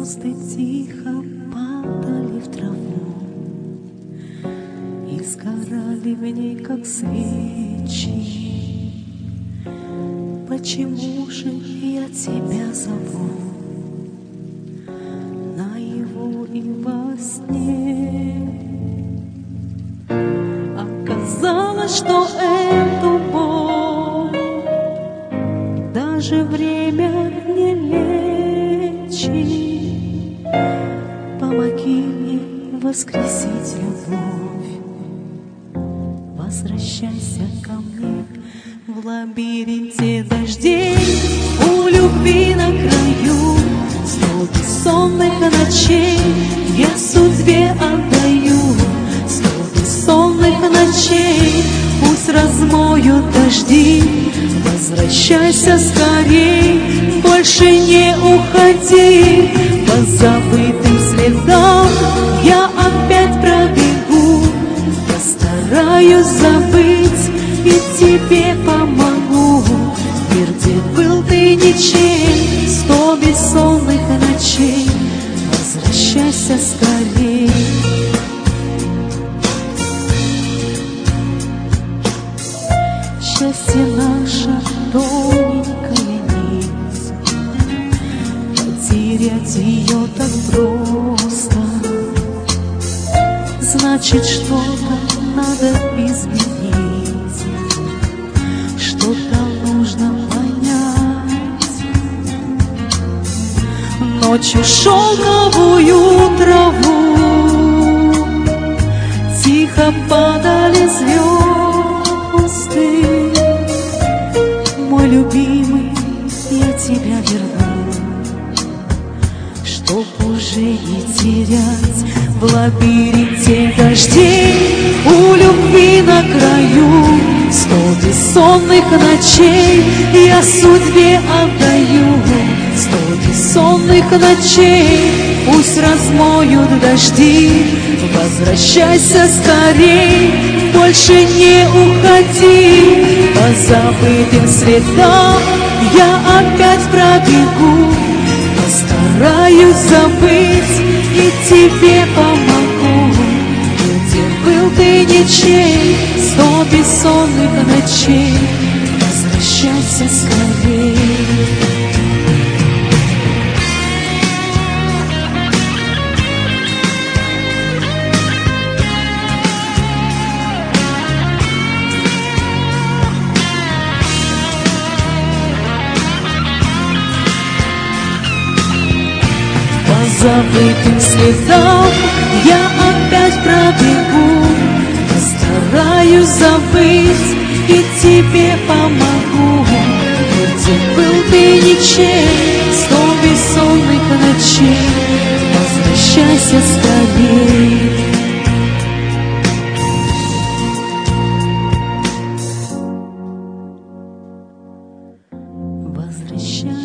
Звезды тихо падали в траву и сгорали в ней, как свечи. Почему же я тебя зову наяву и во сне? Оказалось, что эту боль даже время не лечит. Помоги мне воскресить любовь, возвращайся ко мне. В лабиринте дождей у любви на краю, 100 бессонных ночей я судьбе отдаю. 100 бессонных ночей пусть размоют дожди. Возвращайся скорей, больше не уходи. По забытым следам я опять пробегу. Постараюсь забыть и тебе помогу. Мир, где был ты ничей, 100 бессонных ночей. Возвращайся скорей. Счастье наша тоненькая нить, потерять ее так просто. Значит, что-то надо изменить, что-то нужно понять. Ночью шелковую траву тихо падали звезды. Мой любимый, я тебя верну, чтоб уже не терять. В лабиринте дождей у любви на краю, 100 бессонных ночей я судьбе отдаю. 100 бессонных ночей пусть размоют дожди. Возвращайся скорей, больше не уходи. По забытым следам я опять пробегу. Постараюсь забыть и тебе помогу. Где был ты ничей, 100 бессонных ночей. Возвращайся скорей. По забытым следам я опять пробегу. Постараюсь забыть и тебе помогу. Где был ты ничей, 100 бессонных ночей. Возвращайся скорей. Возвращайся.